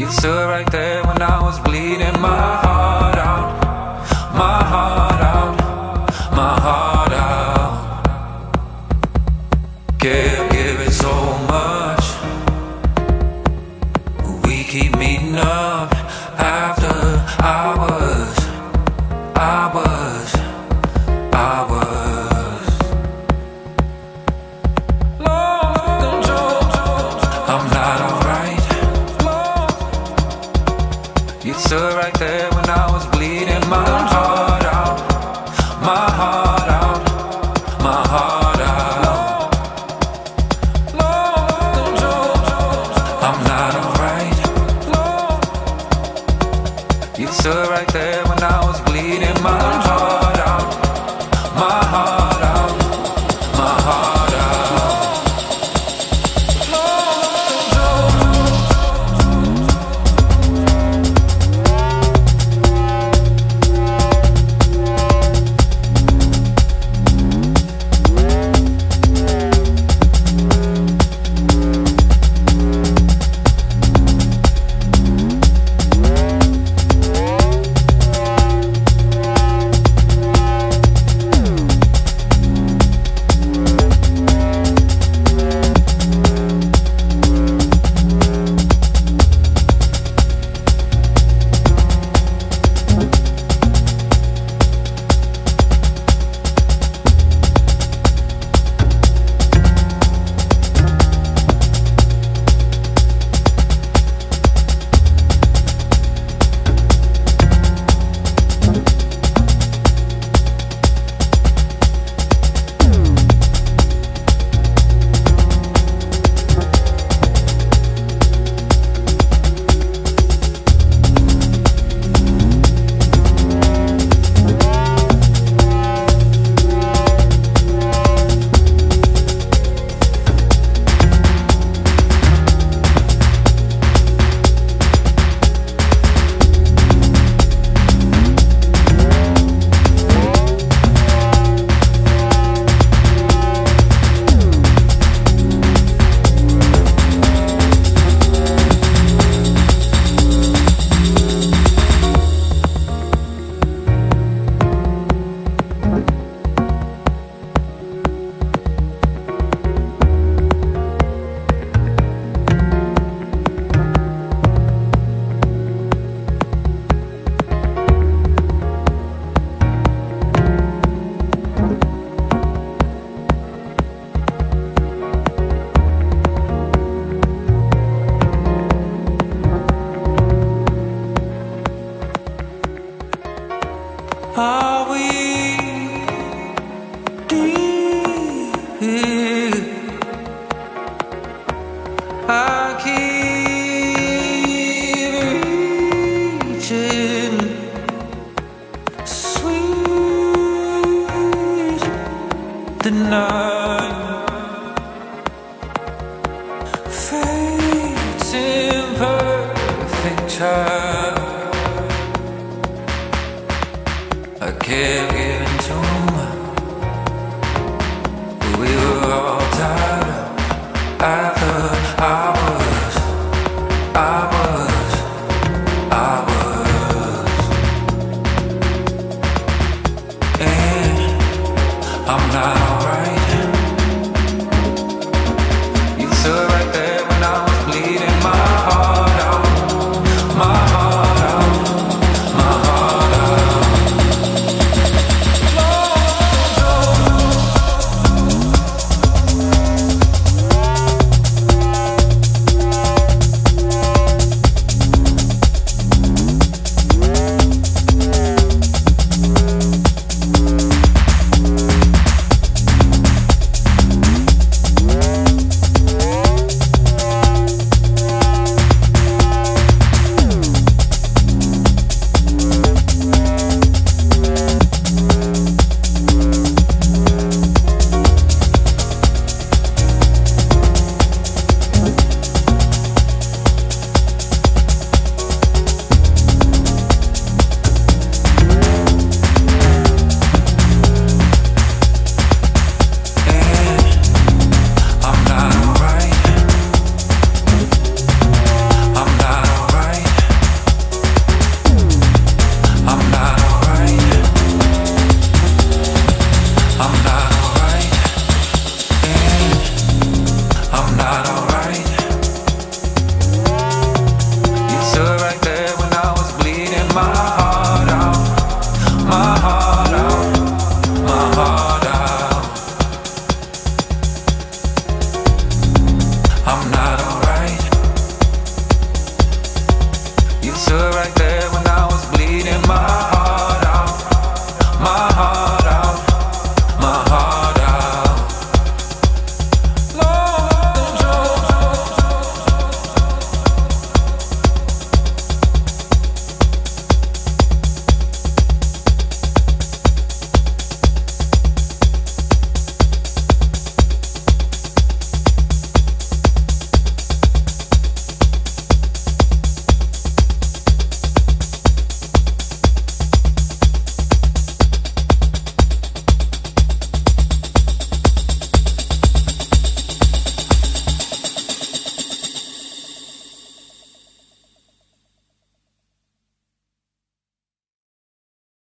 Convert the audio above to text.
stood right there when I was bleeding my heart out, my heart out, my heart out. Kept giving so much. We keep meeting up after hours, hours, hours. I'm not alright. You stood right there when I was bleeding my heart out, my heart out, my heart out. I'm not alright. You stood right there when I was bleeding my heart out, my heart out, my heart out. Are we deep? I keep reaching, sweet the night, fate's imperfect child. I kept giving too much. We were all tired of after hours, hours.